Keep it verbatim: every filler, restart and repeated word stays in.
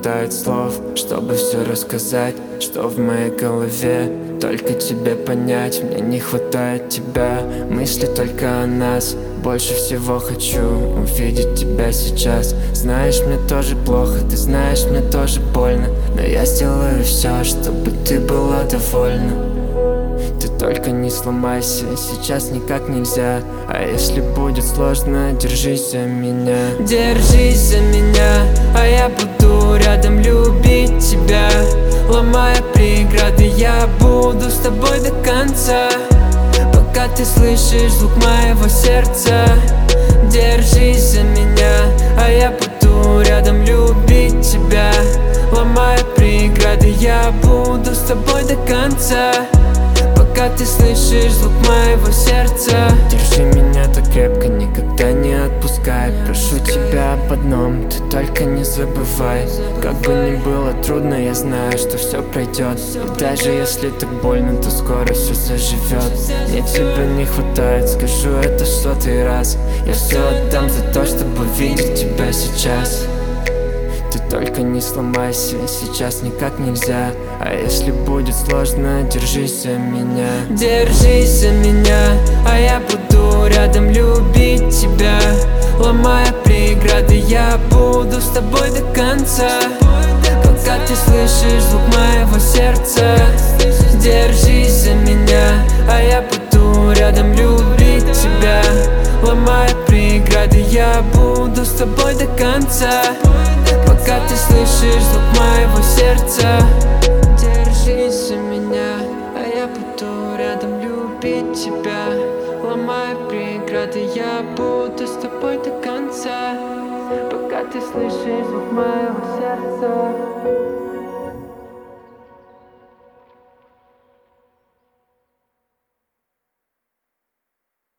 хватает слов, чтобы все рассказать, что в моей голове. Только тебе понять, мне не хватает тебя. Мысли только о нас, больше всего хочу увидеть тебя сейчас. Знаешь, мне тоже плохо, ты знаешь, мне тоже больно, но я сделаю все, чтобы ты была довольна. Ты только не сломайся, сейчас никак нельзя. А если будет сложно, держись за меня. Держись за меня, а я буду рядом любить тебя. Ломая преграды, я буду с тобой до конца, пока ты слышишь звук моего сердца. Держись за меня, а я буду рядом любить тебя. Ломая преграды, я буду с тобой до конца, пока ты слышишь звук моего сердца. Держи меня так крепко, никогда не отпускай. Прошу тебя об одном, ты только не забывай. Как бы ни было трудно, я знаю, что все пройдет. И даже если так больно, то скоро все заживет. Мне тебя не хватает, скажу это в сотый раз. Я все отдам за то, чтобы видеть тебя сейчас. Ты только не сломайся, сейчас никак нельзя. А если будет сложно, держись за меня. Держись за меня, а я буду рядом любить тебя. Ломая преграды, я буду с тобой до конца, пока ты слышишь звук моего сердца. Держись за меня, а я буду рядом любить тебя. Ломая преграды, я буду с тобой до конца, пока ты слышишь звук моего сердца. Держись за меня, а я буду рядом любить тебя. Ломая преграды, я буду с тобой до конца, пока ты слышишь звук моего сердца.